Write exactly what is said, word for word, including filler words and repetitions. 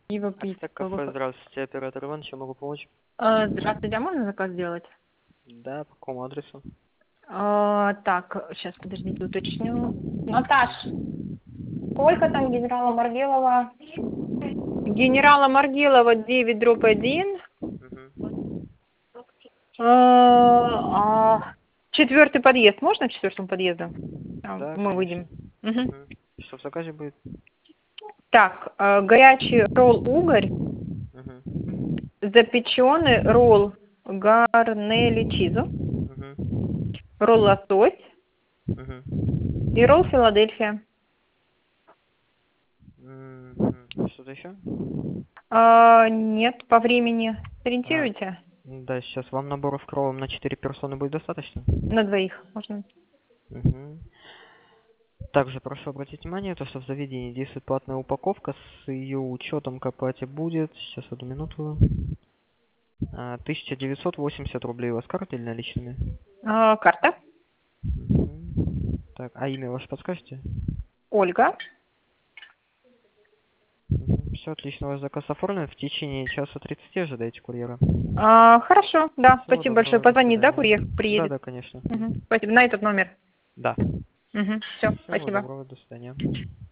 Европейского. Кафе, здравствуйте, оператор Иван, чем могу помочь? Э, Здравствуйте, а можно заказ сделать? Да, по какому адресу? Э, Так, сейчас, подождите, уточню. Наташ, сколько там генерала Маргелова? Генерала Маргелова девять дробь один. Угу. Э, а четвертый подъезд. Можно к четвертому подъезду? А, Да, Мы конечно. выйдем. Мгм. Угу. Что в заказе будет? Так, э, горячий ролл угорь, Угу. запеченный ролл гарнели чизу, Угу. ролл лосось Угу. и ролл Филадельфия. Угу. Что-то еще? А, нет, по времени. А, Сориентируйте? да, сейчас вам наборов кровом на четыре персоны будет достаточно? На двоих можно. Угу. Также прошу обратить внимание, то, что в заведении действует платная упаковка, с ее учетом к оплате будет, сейчас одну минуту, а, тысяча девятьсот восемьдесят рублей у вас карты или наличными? А, карта. Мгм. Так, а имя ваше подскажете? Ольга. Все отлично, ваш заказ оформлен. В течение часа тридцати ожидайте курьера. А, хорошо, да, Всего спасибо большое. доброго, до Позвонить, да, свидания. курьер Да, приедет? да, конечно. Мгм. Спасибо. На этот номер. Да. Угу. Все, Всего спасибо. доброго, до свидания.